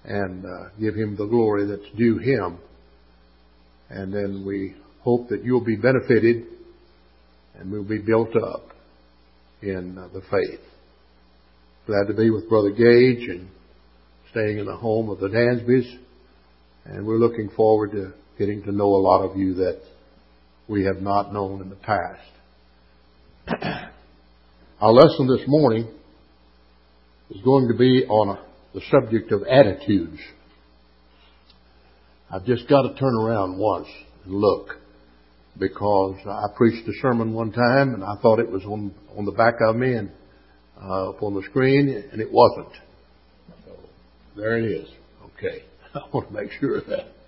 and give Him the glory that's due Him. And then we hope that you'll be benefited and we'll be built up in the faith. Glad to be with Brother Gage and staying in the home of the Dansbys. And we're looking forward to getting to know a lot of you that we have not known in the past. Our lesson this morning is going to be on the subject of attitudes. I've just got to turn around once and look, because I preached a sermon one time and I thought it was on the back of me and up on the screen, and it wasn't. So there it is. Okay. I want to make sure of that.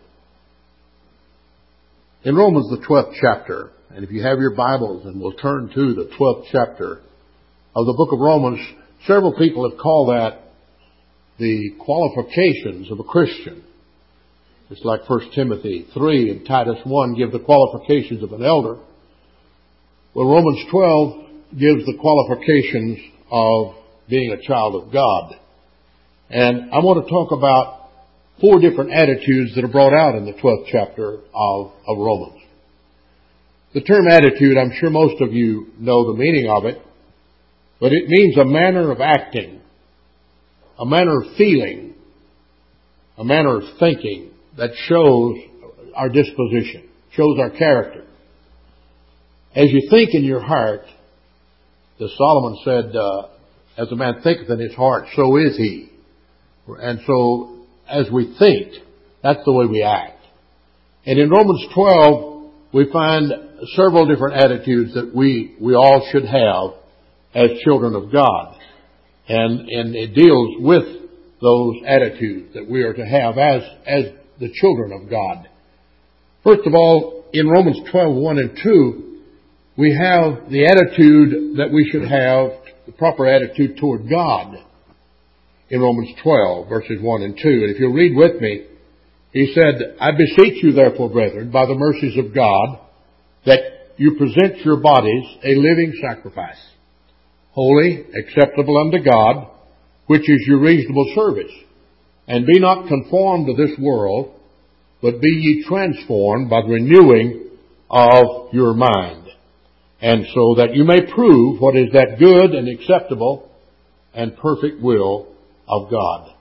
In Romans, the 12th chapter, and if you have your Bibles, and we'll turn to the 12th chapter of the book of Romans, several people have called that the qualifications of a Christian. It's like 1 Timothy 3 and Titus 1 give the qualifications of an elder. Well, Romans 12 gives the qualifications of being a child of God. And I want to talk about 4 different attitudes that are brought out in the 12th chapter of Romans. The term attitude, I'm sure most of you know the meaning of it, but it means a manner of acting, a manner of feeling, a manner of thinking that shows our disposition, shows our character. As you think in your heart, as Solomon said, as a man thinketh in his heart, so is he. And so, as we think, that's the way we act. And in Romans 12, we find several different attitudes that we all should have as children of God. And it deals with those attitudes that we are to have as the children of God. First of all, in Romans 12, 1 and 2, we have the attitude that we should have, the proper attitude toward God. In Romans 12, verses 1 and 2. And if you'll read with me, he said, I beseech you therefore, brethren, by the mercies of God, that you present your bodies a living sacrifice, holy, acceptable unto God, which is your reasonable service. And be not conformed to this world, but be ye transformed by the renewing of your mind. And so that you may prove what is that good and acceptable and perfect will of God.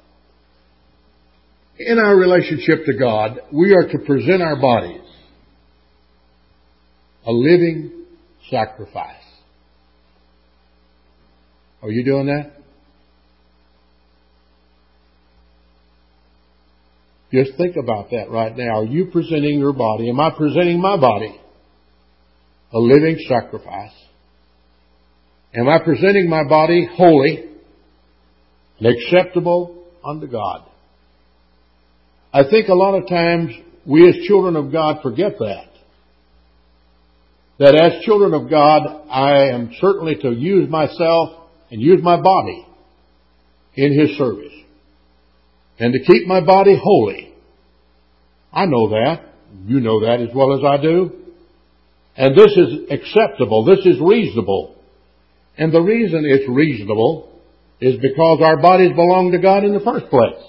In our relationship to God, we are to present our bodies a living sacrifice. Are you doing that? Just think about that right now. Are you presenting your body? Am I presenting my body a living sacrifice? Am I presenting my body holy and acceptable unto God? I think a lot of times we as children of God forget that. That as children of God, I am certainly to use myself and use my body in His service. And to keep my body holy. I know that. You know that as well as I do. And this is acceptable. This is reasonable. And the reason it's reasonable is because our bodies belong to God in the first place.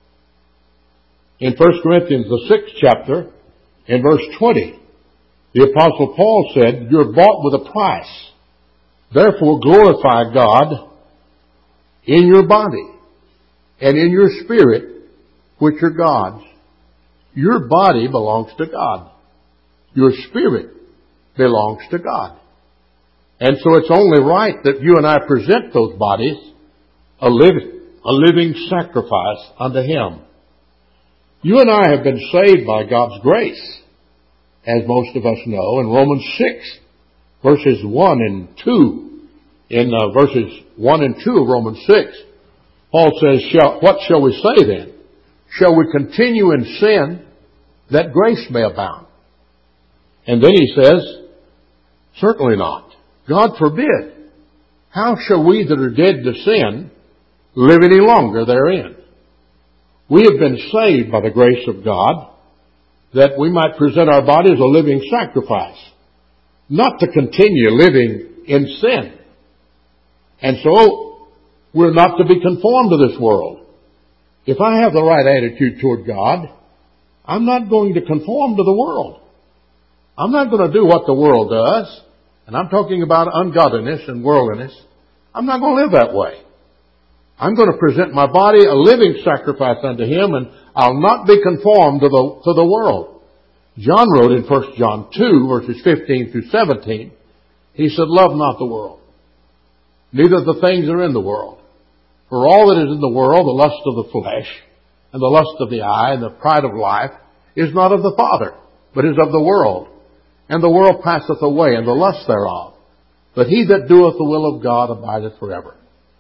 In 1 Corinthians, the 6th chapter, in verse 20, the Apostle Paul said, you're bought with a price. Therefore glorify God in your body and in your spirit, which are God's. Your body belongs to God. Your spirit belongs to God. And so it's only right that you and I present those bodies a living sacrifice unto Him. You and I have been saved by God's grace, as most of us know. In Romans 6, verses 1 and 2, in verses 1 and 2 of Romans 6, Paul says, what shall we say then? Shall we continue in sin that grace may abound? And then he says, certainly not. God forbid. How shall we that are dead to sin live any longer therein? We have been saved by the grace of God that we might present our bodies a living sacrifice, not to continue living in sin. And so we're not to be conformed to this world. If I have the right attitude toward God, I'm not going to conform to the world. I'm not going to do what the world does. And I'm talking about ungodliness and worldliness. I'm not going to live that way. I'm going to present my body a living sacrifice unto Him, and I'll not be conformed to the world. John wrote in 1 John 2, verses 15 through 17, he said, "Love not the world, neither the things that are in the world. For all that is in the world, the lust of the flesh, and the lust of the eye, and the pride of life, is not of the Father, but is of the world. And the world passeth away, and the lust thereof. But he that doeth the will of God abideth forever."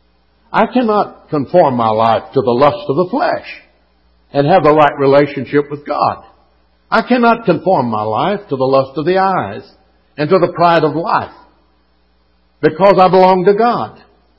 I cannot conform my life to the lust of the flesh and have the right relationship with God. I cannot conform my life to the lust of the eyes and to the pride of life, because I belong to God.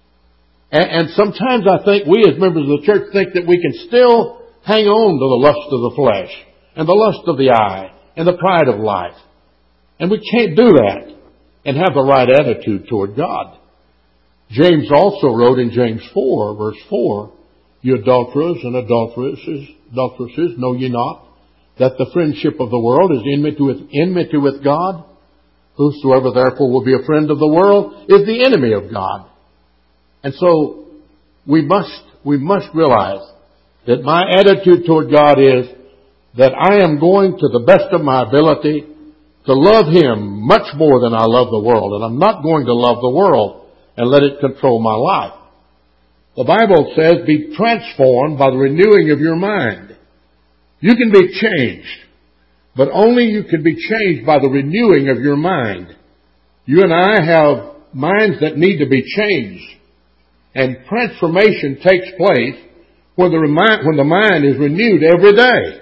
And sometimes I think we as members of the church think that we can still hang on to the lust of the flesh and the lust of the eye and the pride of life. And we can't do that and have the right attitude toward God. James also wrote in James 4, verse 4, "You adulterers and adulteresses, know ye not that the friendship of the world is enmity with God? Whosoever therefore will be a friend of the world is the enemy of God." And so we must realize that my attitude toward God is that I am going to the best of my ability to love Him much more than I love the world. And I'm not going to love the world and let it control my life. The Bible says, "Be transformed by the renewing of your mind." You can be changed, but only you can be changed by the renewing of your mind. You and I have minds that need to be changed. And transformation takes place when the mind is renewed every day.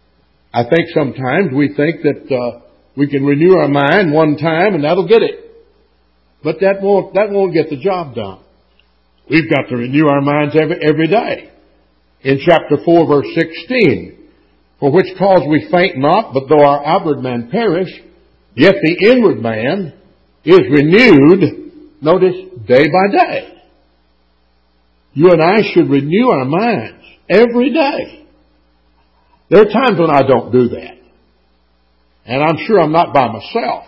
I think sometimes we think that we can renew our mind one time and that'll get it. But that won't get the job done. We've got to renew our minds every day. In chapter 4, verse 16, "For which cause we faint not, but though our outward man perish, yet the inward man is renewed," notice, "day by day." You and I should renew our minds every day. There are times when I don't do that. And I'm sure I'm not by myself.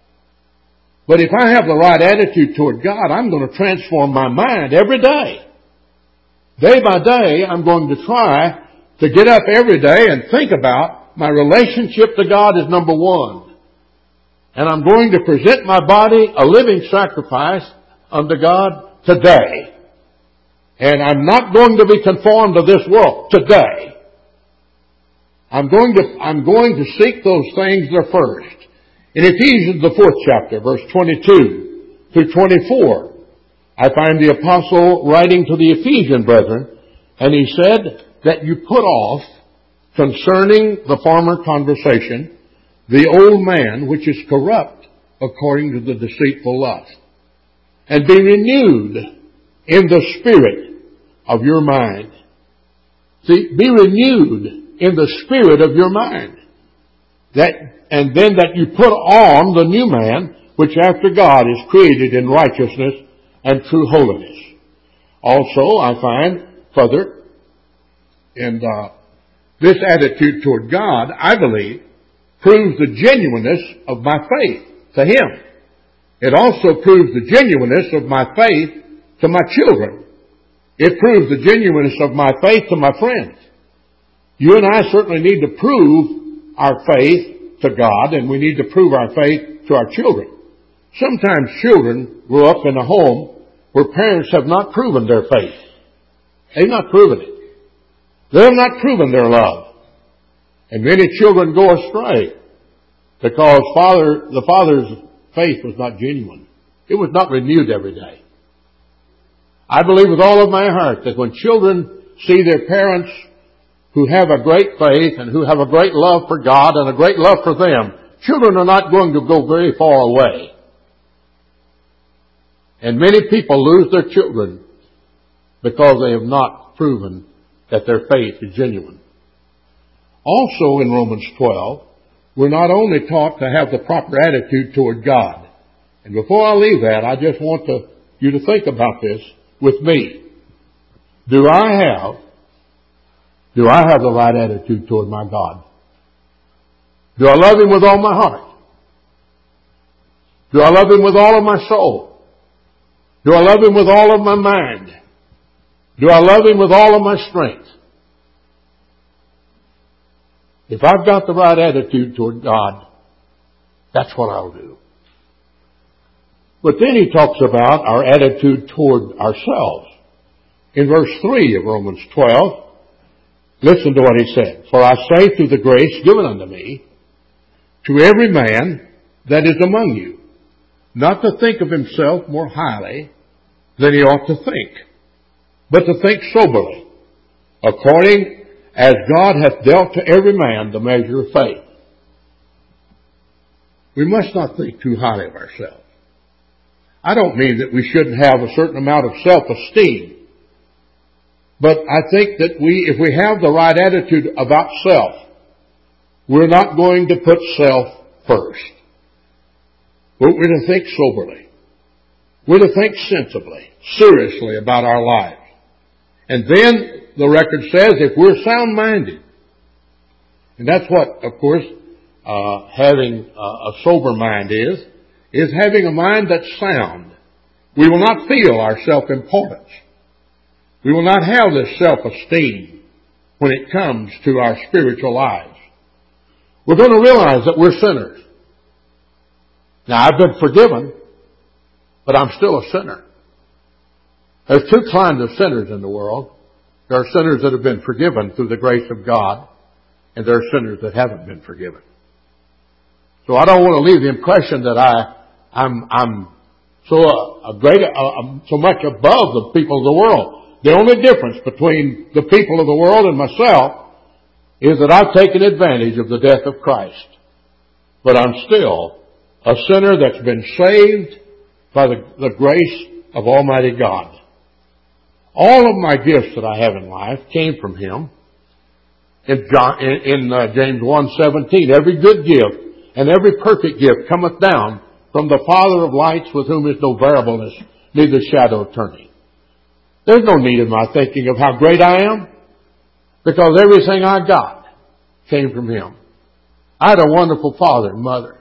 But if I have the right attitude toward God, I'm going to transform my mind every day. Day by day, I'm going to try to get up every day and think about my relationship to God is number one. And I'm going to present my body a living sacrifice unto God today. And I'm not going to be conformed to this world today. I'm going to seek those things that are first. In Ephesians, the 4th chapter, verse 22 through 24, I find the apostle writing to the Ephesian brethren, and he said that you put off, concerning the former conversation, the old man which is corrupt according to the deceitful lust, and be renewed in the spirit of your mind. See, be renewed in the spirit of your mind. And then that you put on the new man, which after God is created in righteousness and true holiness. Also, I find further, in this attitude toward God, I believe, proves the genuineness of my faith to Him. It also proves the genuineness of my faith to my children. It proves the genuineness of my faith to my friends. You and I certainly need to prove our faith to God, and we need to prove our faith to our children. Sometimes children grow up in a home where parents have not proven their faith. They've not proven it. They have not proven their love. And many children go astray because the father's faith was not genuine. It was not renewed every day. I believe with all of my heart that when children see their parents who have a great faith and who have a great love for God and a great love for them, children are not going to go very far away. And many people lose their children because they have not proven that their faith is genuine. Also in Romans 12, we're not only taught to have the proper attitude toward God. And before I leave that, I just want you to think about this with me. Do I have Do I have the right attitude toward my God? Do I love Him with all my heart? Do I love Him with all of my soul? Do I love Him with all of my mind? Do I love Him with all of my strength? If I've got the right attitude toward God, that's what I'll do. But then he talks about our attitude toward ourselves. In verse 3 of Romans 12, listen to what he said. For I say through the grace given unto me, to every man that is among you, not to think of himself more highly than he ought to think, but to think soberly, according as God hath dealt to every man the measure of faith. We must not think too highly of ourselves. I don't mean that we shouldn't have a certain amount of self-esteem, but I think that if we have the right attitude about self, we're not going to put self first. But we're to think soberly. We're to think sensibly, seriously about our lives. And then the record says if we're sound-minded, and that's what, of course, having a sober mind is having a mind that's sound. We will not feel our self-importance. We will not have this self-esteem when it comes to our spiritual lives. We're going to realize that we're sinners. Now, I've been forgiven, but I'm still a sinner. There's two kinds of sinners in the world. There are sinners that have been forgiven through the grace of God, and there are sinners that haven't been forgiven. So I don't want to leave the impression that I'm so much above the people of the world. The only difference between the people of the world and myself is that I've taken advantage of the death of Christ. But I'm still a sinner that's been saved by the grace of Almighty God. All of my gifts that I have in life came from Him. In James 1:17, every good gift and every perfect gift cometh down from the Father of lights, with whom is no variableness, neither shadow of turning. There's no need in my thinking of how great I am, because everything I got came from Him. I had a wonderful father and mother.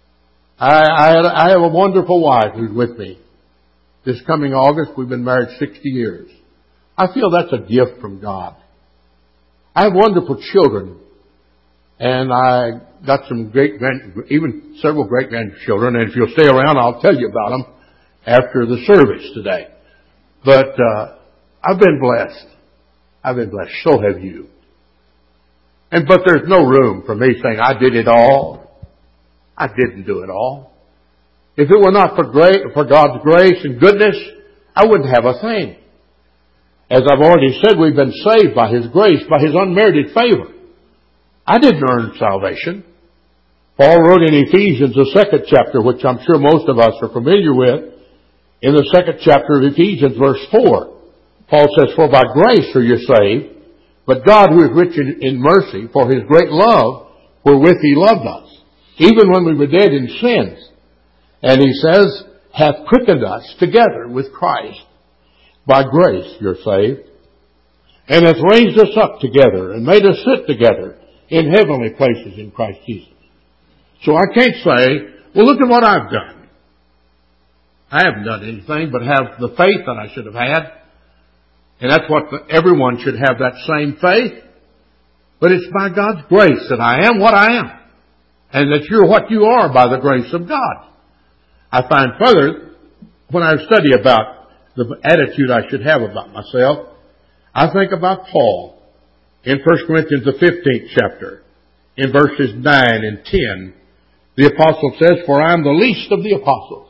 I have a wonderful wife who's with me. This coming August, we've been married 60 years. I feel that's a gift from God. I have wonderful children, and I got some even several great-grandchildren, and if you'll stay around, I'll tell you about them after the service today. But I've been blessed. I've been blessed. So have you. But there's no room for me saying I did it all. I didn't do it all. If it were not for God's grace and goodness, I wouldn't have a thing. As I've already said, we've been saved by His grace, by His unmerited favor. I didn't earn salvation. Paul wrote in Ephesians, the 2nd chapter, which I'm sure most of us are familiar with, in the 2nd chapter of Ephesians, verse 4, Paul says, For by grace are you saved, but God, who is rich in mercy, for His great love, wherewith He loved us, even when we were dead in sins. And He says, hath quickened us together with Christ. By grace you're saved, and hath raised us up together, and made us sit together in heavenly places in Christ Jesus. So I can't say, well, look at what I've done. I haven't done anything but have the faith that I should have had. And that's what everyone should have, that same faith. But it's by God's grace that I am what I am. And that you're what you are by the grace of God. I find further, when I study about the attitude I should have about myself, I think about Paul in 1 Corinthians the 15th chapter, in verses 9 and 10. The apostle says, For I am the least of the apostles.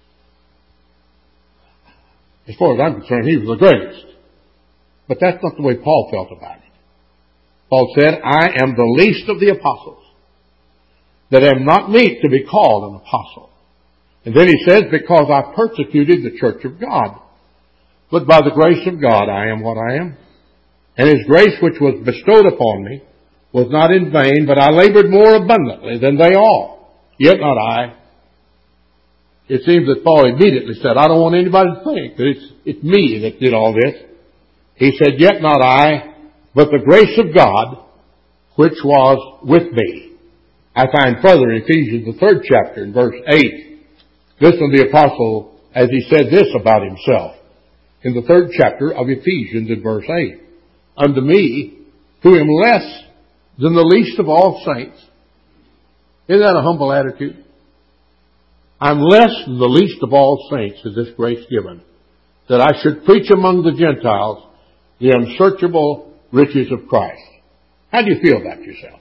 As far as I'm concerned, he was the greatest. But that's not the way Paul felt about it. Paul said, I am the least of the apostles, that am not meet to be called an apostle. And then he says, because I persecuted the church of God. But by the grace of God I am what I am. And His grace which was bestowed upon me was not in vain, but I labored more abundantly than they all. Yet not I. It seems that Paul immediately said, I don't want anybody to think that it's me that did all this. He said, Yet not I, but the grace of God, which was with me. I find further in Ephesians, the 3rd chapter, in verse 8. Listen to the apostle as he said this about himself. In the 3rd chapter of Ephesians, in verse 8. Unto me, who am less than the least of all saints. Isn't that a humble attitude? I'm less than the least of all saints is this grace given, that I should preach among the Gentiles the unsearchable riches of Christ. How do you feel about yourself?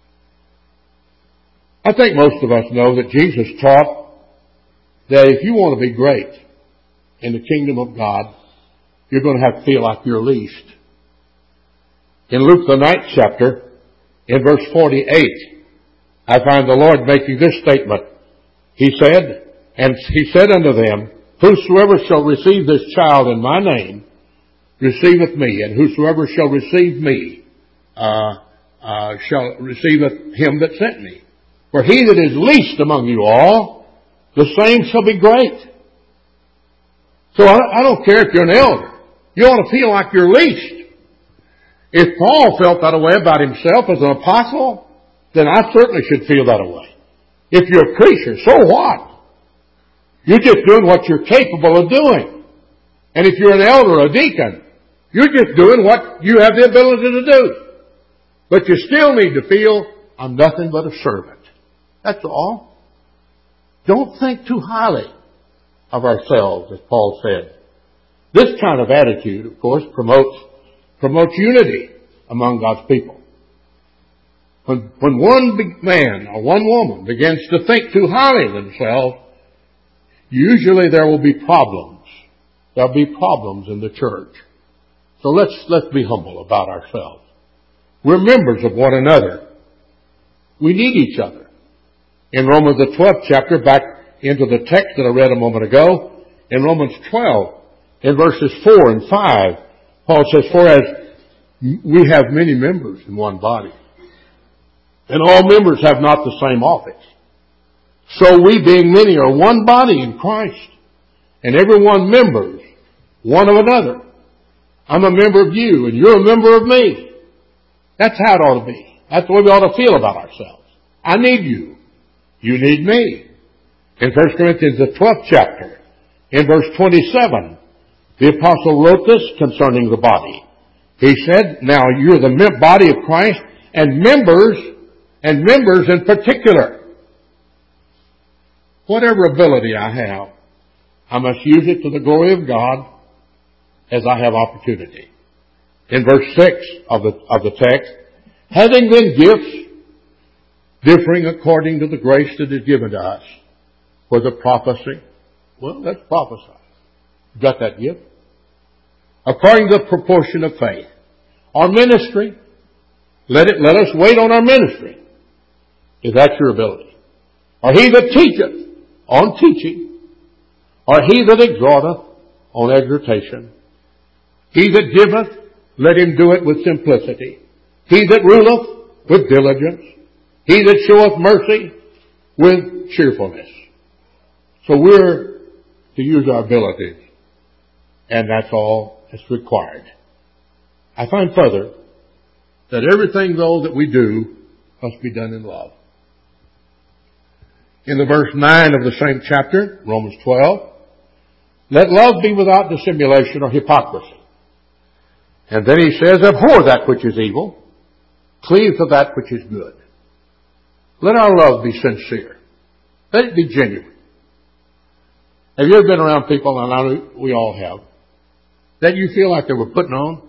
I think most of us know that Jesus taught that if you want to be great in the kingdom of God, you're going to have to feel like you're least. In Luke the 9th chapter, in verse 48, I find the Lord making this statement. He said unto them, whosoever shall receive this child in my name, receiveth me, and whosoever shall receive me, shall receiveth him that sent me. For he that is least among you all, the same shall be great. So I don't care if you're an elder. You ought to feel like you're least. If Paul felt that way about himself as an apostle, then I certainly should feel that way. If you're a preacher, so what? You're just doing what you're capable of doing. And if you're an elder or a deacon, you're just doing what you have the ability to do. But you still need to feel, I'm nothing but a servant. That's all. Don't think too highly of ourselves, as Paul said. This kind of attitude, of course, promotes unity among God's people. When one man or one woman begins to think too highly of themselves, usually there will be problems. There'll be problems in the church. So let's be humble about ourselves. We're members of one another. We need each other. In Romans the 12th chapter, back into the text that I read a moment ago, in Romans 12, in verses 4 and 5, Paul says, for as we have many members in one body, and all members have not the same office, so we being many are one body in Christ, and every one members one of another. I'm a member of you, and you're a member of me. That's how it ought to be. That's the way we ought to feel about ourselves. I need you. You need me. In 1 Corinthians the 12th chapter, in verse 27, the apostle wrote this concerning the body. He said, now you're the body of Christ, and members in particular. Whatever ability I have, I must use it to the glory of God as I have opportunity. In verse 6 of the text, having then gifts differing according to the grace that is given to us, for the prophecy. Well, let's prophesy. You got that gift? According to the proportion of faith. Our ministry, let us wait on our ministry, if that's your ability. Or he that teacheth, on teaching. Or he that exhorteth, on exhortation. He that giveth, let him do it with simplicity. He that ruleth, with diligence. He that showeth mercy, with cheerfulness. So we're to use our abilities, and that's all that's required. I find further that everything, though, that we do must be done in love. In the verse 9 of the same chapter, Romans 12, let love be without dissimulation or hypocrisy. And then he says, abhor that which is evil, cleave to that which is good. Let our love be sincere. Let it be genuine. Have you ever been around people, and I know we all have, that you feel like they were putting on?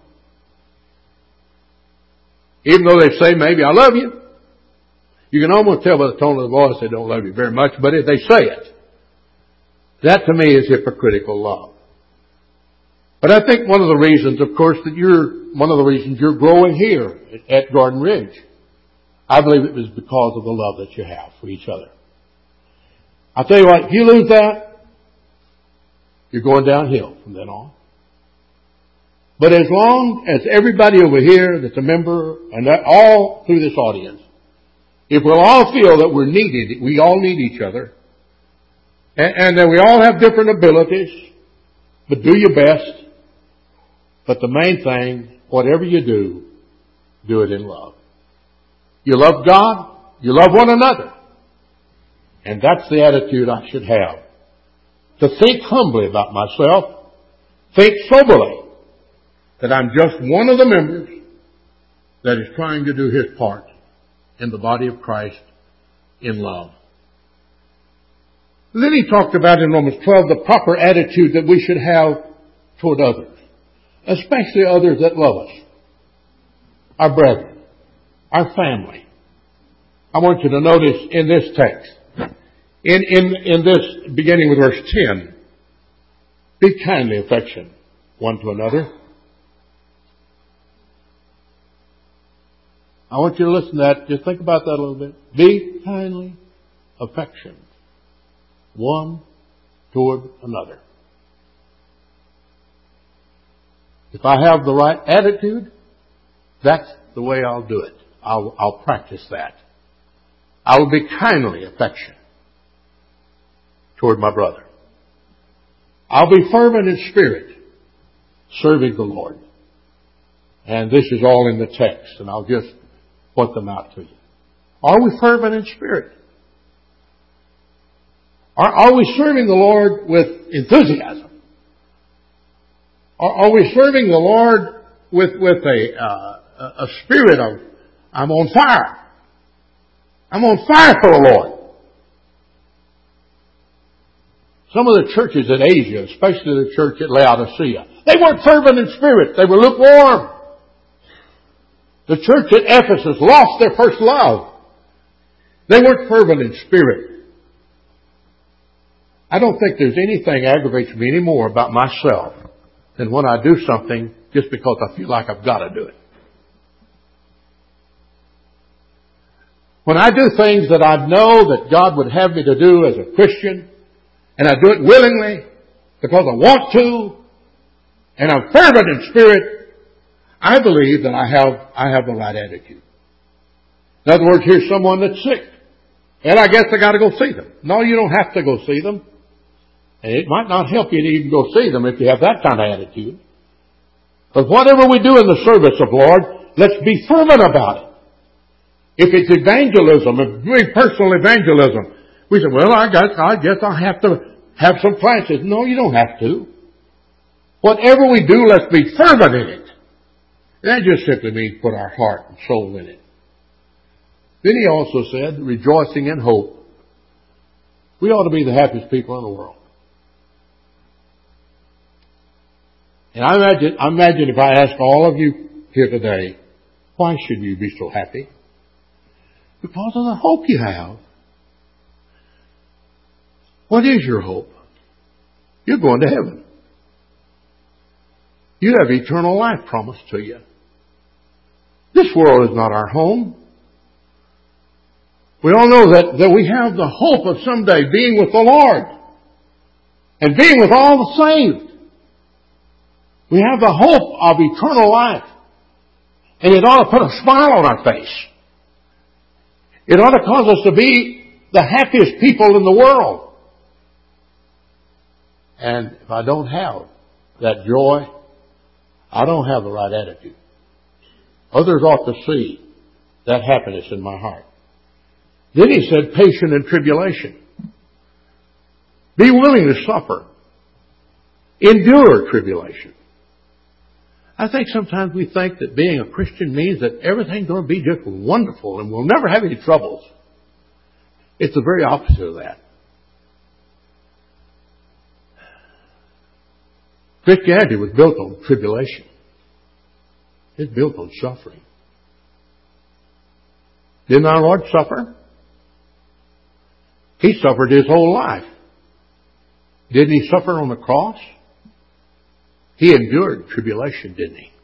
Even though they say maybe, I love you. You can almost tell by the tone of the voice they don't love you very much, but if they say it, that to me is hypocritical love. But I think one of the reasons, of course, you're growing here at Garden Ridge, I believe it was because of the love that you have for each other. I'll tell you what, if you lose that, you're going downhill from then on. But as long as everybody over here that's a member, and all through this audience, if we'll all feel that we're needed, we all need each other, and that we all have different abilities, but do your best. But the main thing, whatever you do, do it in love. You love God, you love one another. And that's the attitude I should have. To think humbly about myself, think soberly that I'm just one of the members that is trying to do his part in the body of Christ in love. Then he talked about in Romans 12 the proper attitude that we should have toward others, especially others that love us, our brethren, our family. I want you to notice in this text, in this, beginning with verse 10, be kindly affectionate one to another. I want you to listen to that. Just think about that a little bit. Be kindly affectionate one toward another. If I have the right attitude, that's the way I'll do it. I'll practice that. I will be kindly affectionate toward my brother. I'll be fervent in spirit, serving the Lord. And this is all in the text, and I'll just point them out to you. Are we fervent in spirit? Are we serving the Lord with enthusiasm? Are we serving the Lord with a spirit of, I'm on fire. I'm on fire for the Lord. Some of the churches in Asia, especially the church at Laodicea, they weren't fervent in spirit. They were lukewarm. The church at Ephesus lost their first love. They weren't fervent in spirit. I don't think there's anything aggravates me anymore about myself than when I do something just because I feel like I've got to do it. When I do things that I know that God would have me to do as a Christian, and I do it willingly because I want to, and I'm fervent in spirit, I believe that I have the right attitude. In other words, here's someone that's sick, and I guess I got to go see them. No, you don't have to go see them. And it might not help you to even go see them if you have that kind of attitude. But whatever we do in the service of Lord, let's be fervent about it. If it's evangelism, if doing personal evangelism, we say, well, I guess I have to have some classes. No, you don't have to. Whatever we do, let's be fervent in it. That just simply means put our heart and soul in it. Then he also said, rejoicing in hope. We ought to be the happiest people in the world. And I imagine if I ask all of you here today, why should you be so happy? Because of the hope you have. What is your hope? You're going to heaven. You have eternal life promised to you. This world is not our home. We all know that we have the hope of someday being with the Lord and being with all the saved. We have the hope of eternal life. And it ought to put a smile on our face. It ought to cause us to be the happiest people in the world. And if I don't have that joy, I don't have the right attitude. Others ought to see that happiness in my heart. Then he said, patient in tribulation. Be willing to suffer. Endure tribulation. I think sometimes we think that being a Christian means that everything's going to be just wonderful and we'll never have any troubles. It's the very opposite of that. Christianity was built on tribulation. It's built on suffering. Didn't our Lord suffer? He suffered His whole life. Didn't He suffer on the cross? He endured tribulation, didn't He?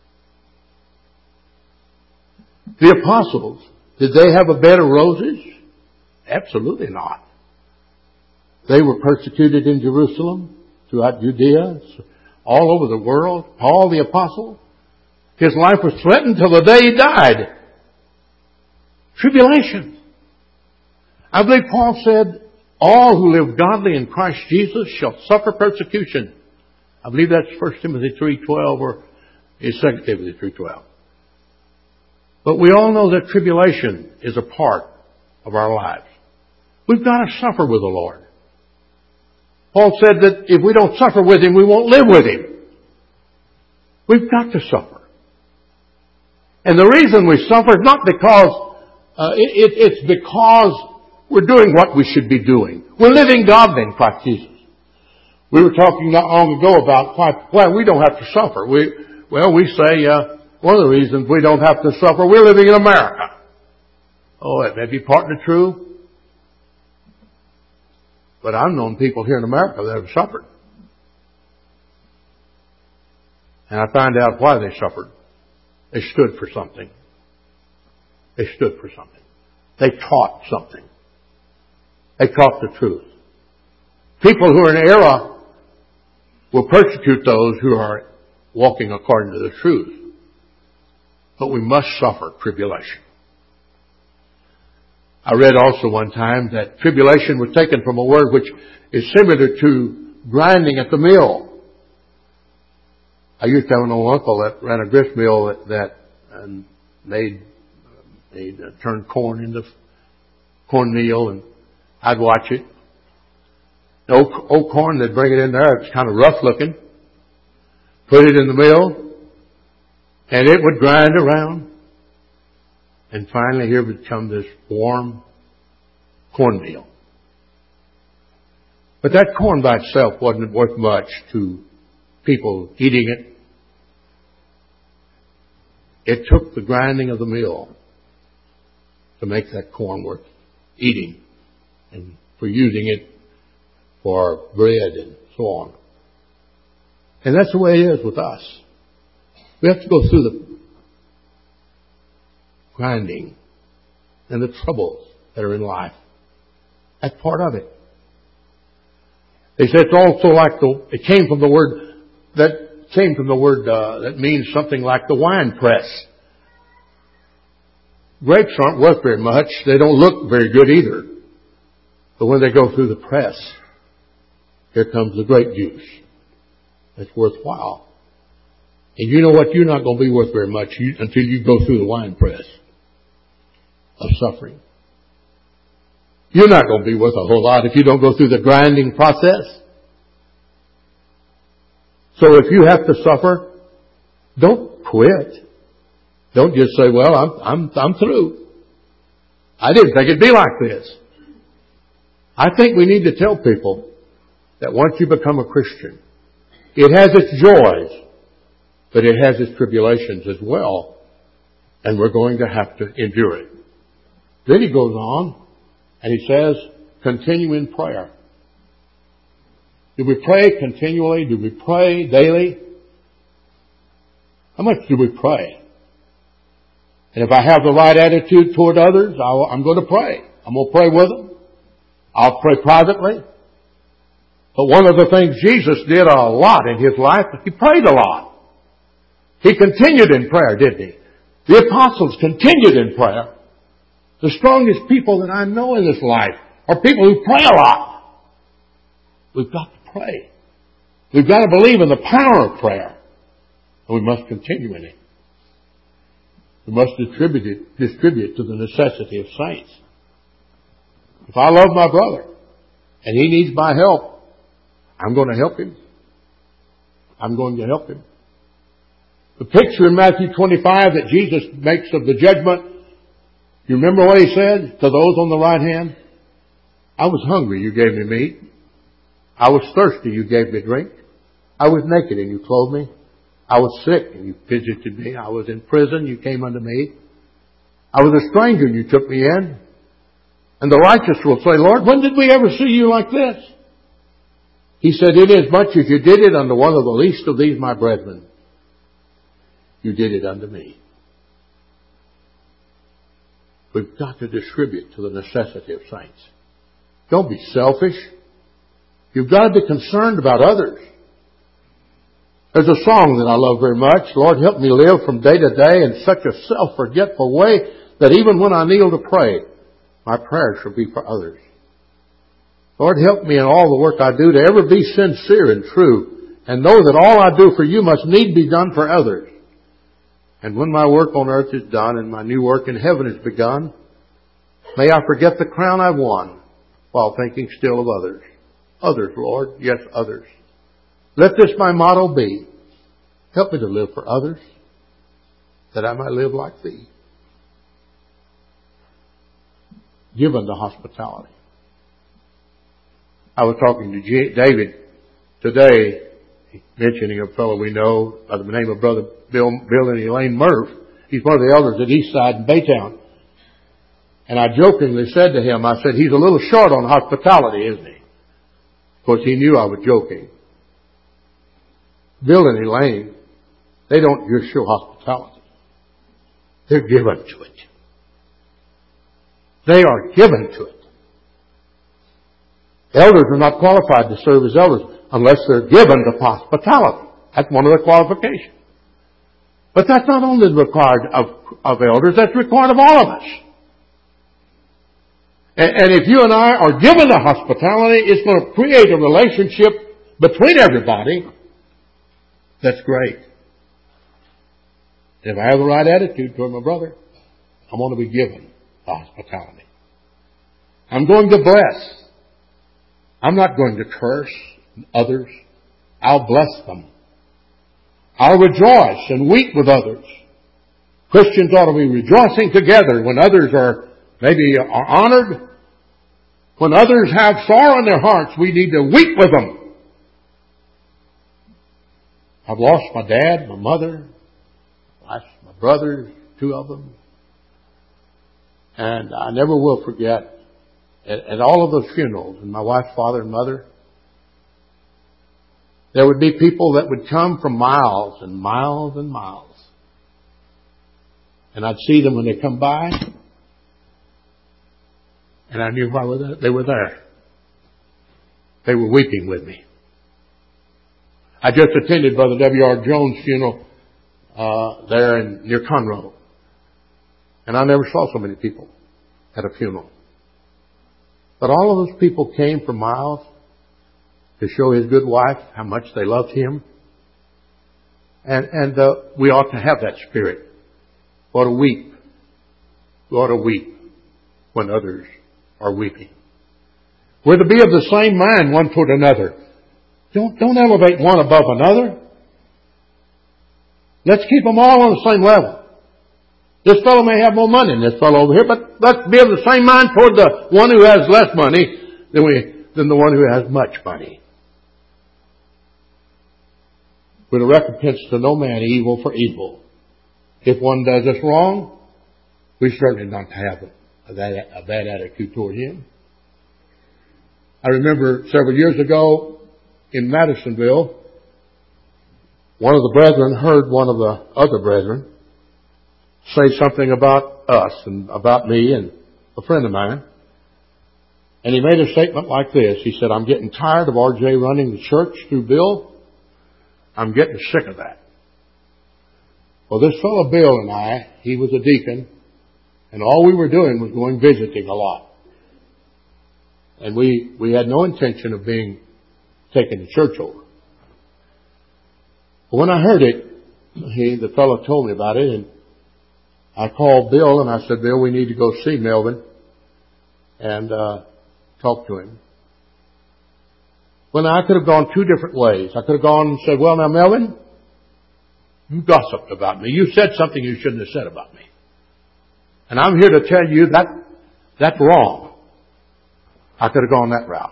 The apostles, did they have a bed of roses? Absolutely not. They were persecuted in Jerusalem, throughout Judea, all over the world. Paul the apostle, his life was threatened till the day he died. Tribulation. I believe Paul said, all who live godly in Christ Jesus shall suffer persecution. I believe that's 1 Timothy 3:12 or is 2 Timothy 3:12. But we all know that tribulation is a part of our lives. We've got to suffer with the Lord. Paul said that if we don't suffer with Him, we won't live with Him. We've got to suffer. And the reason we suffer is not because, it's because we're doing what we should be doing. We're living godly in Christ Jesus. We were talking not long ago about why we don't have to suffer. We say, one of the reasons we don't have to suffer, we're living in America. Oh, it may be partly true. But I've known people here in America that have suffered. And I find out why they suffered. They stood for something. They stood for something. They taught something. They taught the truth. People who are in error will persecute those who are walking according to the truth. But we must suffer tribulation. I read also one time that tribulation was taken from a word which is similar to grinding at the mill. I used to have an old uncle that ran a grist mill that made turned corn into cornmeal, and I'd watch it. The old corn, they'd bring it in there. It's kind of rough looking. Put it in the mill, and it would grind around. And finally, here would come this warm cornmeal. But that corn by itself wasn't worth much to people eating it. It took the grinding of the mill to make that corn worth eating and for using it for bread and so on. And that's the way it is with us. We have to go through the grinding and the troubles that are in life. That's part of it. They say it's also like it came from the word that means something like the wine press. Grapes aren't worth very much. They don't look very good either. But when they go through the press, here comes the grape juice. It's worthwhile. And you know what? You're not going to be worth very much until you go through the wine press of suffering. You're not going to be worth a whole lot if you don't go through the grinding process. So if you have to suffer, don't quit. Don't just say, well, I'm through. I didn't think it'd be like this. I think we need to tell people that once you become a Christian, it has its joys, but it has its tribulations as well. And we're going to have to endure it. Then he goes on and he says, continue in prayer. Do we pray continually? Do we pray daily? How much do we pray? And if I have the right attitude toward others, I'm going to pray. I'm going to pray with them. I'll pray privately. But one of the things Jesus did a lot in His life, He prayed a lot. He continued in prayer, didn't He? The apostles continued in prayer. The strongest people that I know in this life are people who pray a lot. We've got to pray. We've got to believe in the power of prayer. And we must continue in it. We must distribute to the necessity of saints. If I love my brother and he needs my help, I'm going to help him. I'm going to help him. The picture in Matthew 25 that Jesus makes of the judgment, you remember what He said to those on the right hand? I was hungry, you gave me meat. I was thirsty, you gave me drink. I was naked and you clothed me. I was sick and you visited me. I was in prison, you came unto me. I was a stranger and you took me in. And the righteous will say, Lord, when did we ever see you like this? He said, inasmuch as you did it unto one of the least of these my brethren, you did it unto me. We've got to distribute to the necessity of saints. Don't be selfish. You've got to be concerned about others. There's a song that I love very much. Lord, help me live from day to day in such a self-forgetful way that even when I kneel to pray, my prayer shall be for others. Lord, help me in all the work I do to ever be sincere and true and know that all I do for you must need be done for others. And when my work on earth is done and my new work in heaven has begun, may I forget the crown I've won while thinking still of others. Others, Lord. Yes, others. Let this my motto be. Help me to live for others, that I might live like Thee. Given to hospitality. I was talking to David today, mentioning a fellow we know by the name of Brother Bill and Elaine Murph. He's one of the elders at Eastside in Baytown. And I jokingly said to him, I said, he's a little short on hospitality, isn't he? Of course, he knew I was joking. Bill and Elaine, they don't just show hospitality. They're given to it. They are given to it. Elders are not qualified to serve as elders unless they're given to hospitality. That's one of the qualifications. But that's not only required of elders, that's required of all of us. And if you and I are given to hospitality, it's going to create a relationship between everybody that's great. If I have the right attitude toward my brother, I'm going to be given hospitality. I'm going to bless. I'm not going to curse others. I'll bless them. I'll rejoice and weep with others. Christians ought to be rejoicing together when others are honored. When others have sorrow in their hearts, we need to weep with them. I've lost my dad, my mother, my brothers, two of them. And I never will forget, at all of those funerals, and my wife's father and mother, there would be people that would come from miles and miles and miles. And I'd see them when they come by, and I knew why they were there. They were weeping with me. I just attended Brother W.R. Jones' funeral there near Conroe. And I never saw so many people at a funeral. But all of those people came from miles to show his good wife how much they loved him. And we ought to have that spirit. We ought to weep. We ought to weep when others are weeping. We're to be of the same mind one toward another. Don't elevate one above another. Let's keep them all on the same level. This fellow may have more money than this fellow over here, but let's be of the same mind toward the one who has less money than the one who has much money. We're to recompense to no man evil for evil. If one does us wrong, we certainly not have a bad attitude toward him. I remember several years ago in Madisonville, one of the brethren heard one of the other brethren say something about us and about me and a friend of mine. And he made a statement like this. He said, I'm getting tired of R.J. running the church through Bill. I'm getting sick of that. Well, this fellow Bill and I, he was a deacon, and all we were doing was going visiting a lot. And we had no intention of taking the church over. But when I heard it, the fellow told me about it, and I called Bill and I said, Bill, we need to go see Melvin and talk to him. Well, now I could have gone two different ways. I could have gone and said, well, now, Melvin, you gossiped about me. You said something you shouldn't have said about me. And I'm here to tell you that's wrong. I could have gone that route.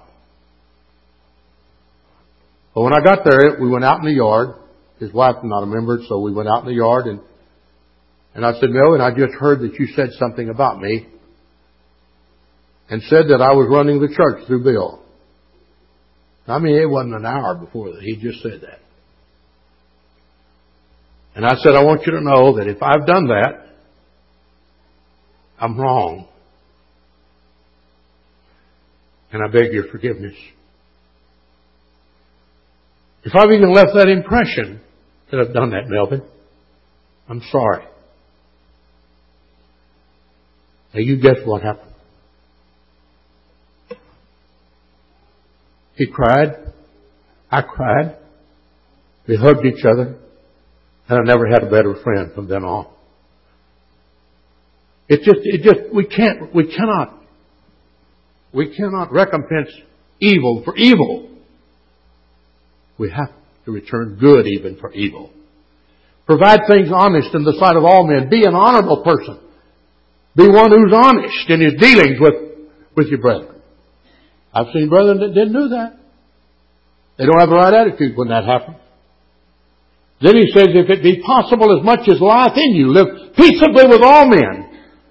But when I got there, we went out in the yard. His wife was not a member, so we went out in the yard and I said, Melvin, I just heard that you said something about me and said that I was running the church through Bill. I mean, it wasn't an hour before that. He just said that. And I said, I want you to know that if I've done that, I'm wrong. And I beg your forgiveness. If I've even left that impression that I've done that, Melvin, I'm sorry. Now you guess what happened? He cried. I cried. We hugged each other. And I never had a better friend from then on. We cannot recompense evil for evil. We have to return good even for evil. Provide things honest in the sight of all men. Be an honorable person. Be one who's honest in his dealings with your brethren. I've seen brethren that didn't do that. They don't have the right attitude when that happens. Then he says, if it be possible, as much as lieth in you, live peaceably with all men.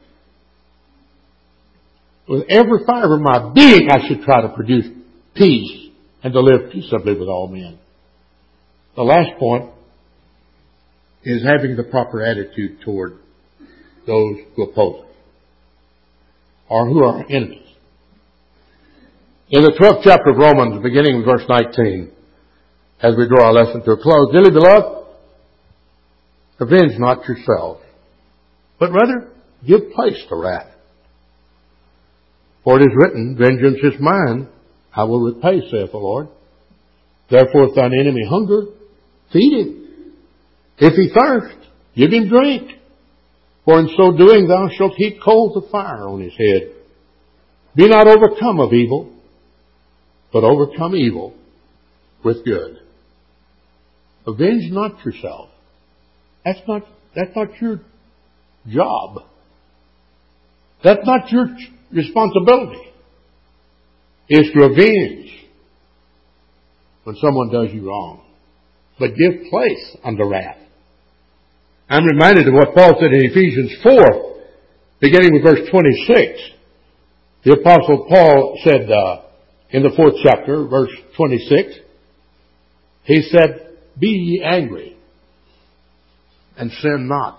With every fiber of my being, I should try to produce peace and to live peaceably with all men. The last point is having the proper attitude toward those who oppose us or who are enemies. In the 12th chapter of Romans, beginning with verse 19, as we draw our lesson to a close, dearly beloved, avenge not yourselves, but rather give place to wrath. For it is written, vengeance is mine, I will repay, saith the Lord. Therefore, if thine enemy hunger, feed him. If he thirst, give him drink. For in so doing thou shalt heap coals of fire on his head. Be not overcome of evil, but overcome evil with good. Avenge not yourself. That's not your job. That's not your responsibility. Is to avenge when someone does you wrong. But give place unto wrath. I'm reminded of what Paul said in Ephesians 4, beginning with verse 26. The Apostle Paul said in the 4th chapter, verse 26, he said, be ye angry, and sin not.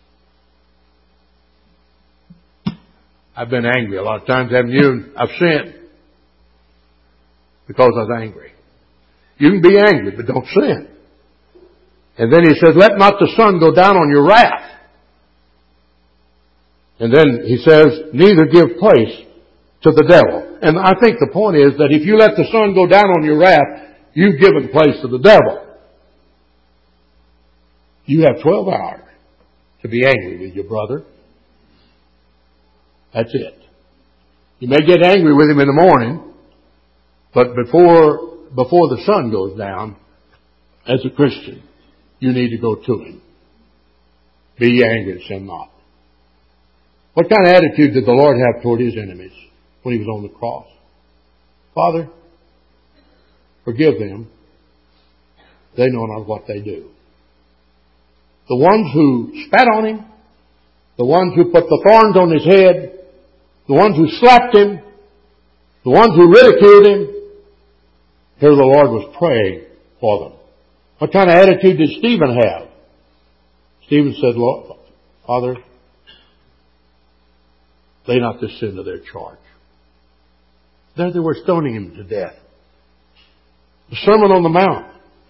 I've been angry a lot of times, haven't you? I've sinned because I was angry. You can be angry, but don't sin. And then he says, let not the sun go down on your wrath. And then he says, neither give place to the devil. And I think the point is that if you let the sun go down on your wrath, you've given place to the devil. You have 12 hours to be angry with your brother. That's it. You may get angry with him in the morning, but before the sun goes down, as a Christian, you need to go to him. Be ye angry and sin not. What kind of attitude did the Lord have toward his enemies when he was on the cross? Father, forgive them. They know not what they do. The ones who spat on him, the ones who put the thorns on his head, the ones who slapped him, the ones who ridiculed him, here the Lord was praying for them. What kind of attitude did Stephen have? Stephen said, Lord, Father, lay not this sin to their charge. There they were stoning him to death. The Sermon on the Mount.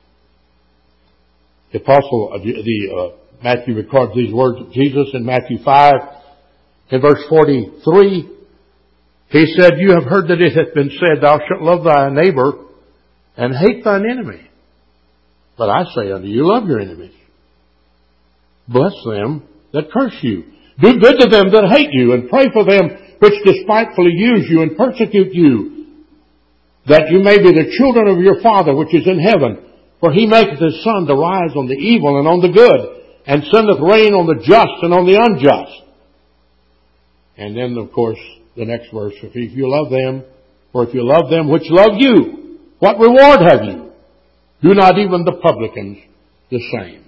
The Apostle, Matthew records these words of Jesus in Matthew 5, in verse 43. He said, you have heard that it hath been said, thou shalt love thy neighbor and hate thine enemy. But I say unto you, love your enemies. Bless them that curse you. Do good to them that hate you, and pray for them which despitefully use you and persecute you, that you may be the children of your Father which is in heaven. For he maketh his sun to rise on the evil and on the good, and sendeth rain on the just and on the unjust. And then, of course, the next verse, if you love them, or if you love them which love you, what reward have you? Do not even the publicans the same?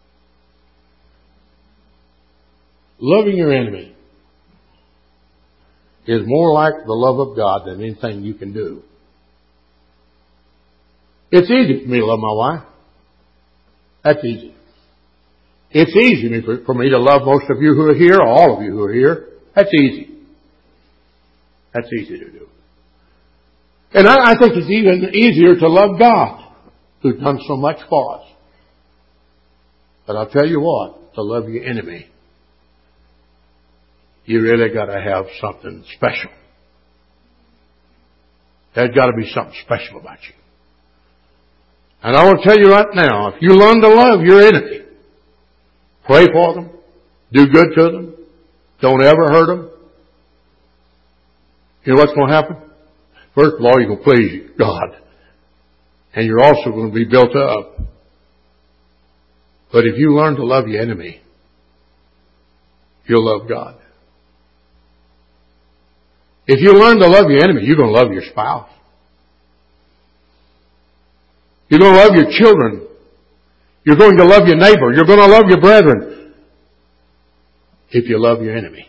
Loving your enemy is more like the love of God than anything you can do. It's easy for me to love my wife. That's easy. It's easy for me to love most of you who are here, or all of you who are here. That's easy. That's easy to do. And I think it's even easier to love God, who's done so much for us. But I'll tell you what, to love your enemy, you really got to have something special. There's got to be something special about you. And I want to tell you right now, if you learn to love your enemy, Pray for them. Do good to them. Don't ever hurt them. You know what's going to happen? First of all, you're going to please God. And you're also going to be built up. But if you learn to love your enemy, you'll love God. If you learn to love your enemy, you're going to love your spouse. You're going to love your children. You're going to love your neighbor. You're going to love your brethren. If you love your enemy.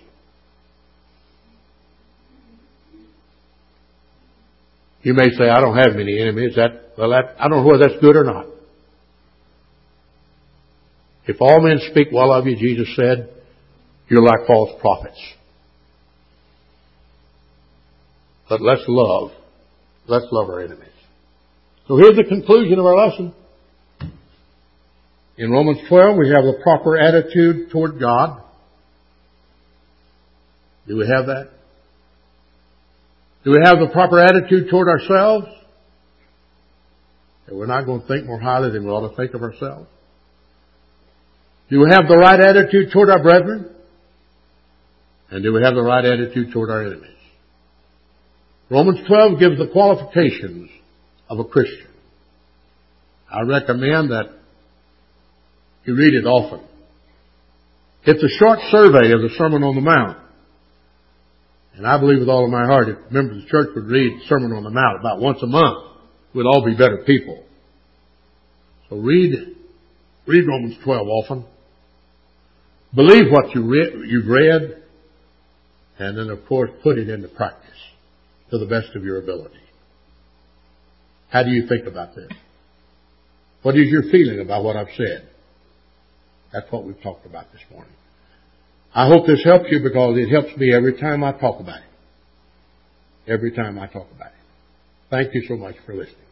You may say, I don't have many enemies. I don't know whether that's good or not. If all men speak well of you, Jesus said, you're like false prophets. But let's love our enemies. So here's the conclusion of our lesson. In Romans 12, we have the proper attitude toward God. Do we have that? Do we have the proper attitude toward ourselves? That we're not going to think more highly than we ought to think of ourselves? Do we have the right attitude toward our brethren? And do we have the right attitude toward our enemies? Romans 12 gives the qualifications of a Christian. I recommend that you read it often. It's a short survey of the Sermon on the Mount. And I believe with all of my heart, if members of the church would read Sermon on the Mount about once a month, we'd all be better people. So read Romans 12 often. Believe what you've read. And then, of course, put it into practice to the best of your ability. How do you think about this? What is your feeling about what I've said? That's what we've talked about this morning. I hope this helps you because it helps me every time I talk about it. Every time I talk about it. Thank you so much for listening.